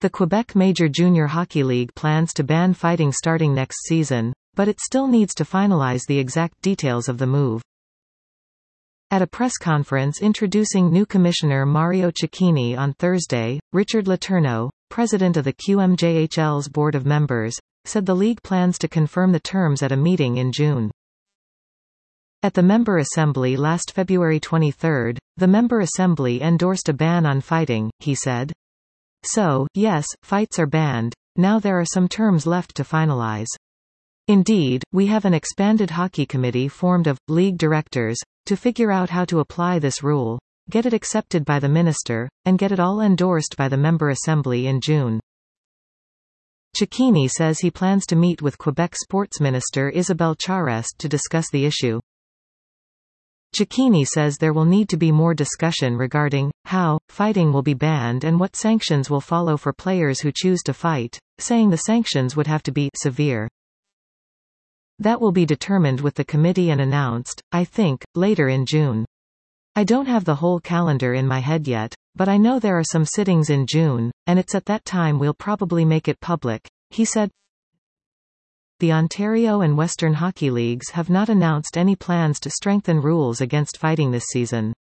The Quebec Major Junior Hockey League plans to ban fighting starting next season, but it still needs to finalize the exact details of the move. At a press conference introducing new commissioner Mario Cecchini on Thursday, Richard Letourneau, president of the QMJHL's board of members, said the league plans to confirm the terms at a meeting in June. At the member assembly last February 23, the member assembly endorsed a ban on fighting, he said. So, yes, fights are banned. Now there are some terms left to finalize. Indeed, we have an expanded hockey committee formed of league directors to figure out how to apply this rule, get it accepted by the minister, and get it all endorsed by the member assembly in June. Cecchini says he plans to meet with Quebec Sports Minister Isabelle Charest to discuss the issue. Cecchini says there will need to be more discussion regarding how fighting will be banned and what sanctions will follow for players who choose to fight, saying the sanctions would have to be severe. That will be determined with the committee and announced, I think, later in June. I don't have the whole calendar in my head yet, but I know there are some sittings in June, and it's at that time we'll probably make it public, he said. The Ontario and Western Hockey Leagues have not announced any plans to strengthen rules against fighting this season.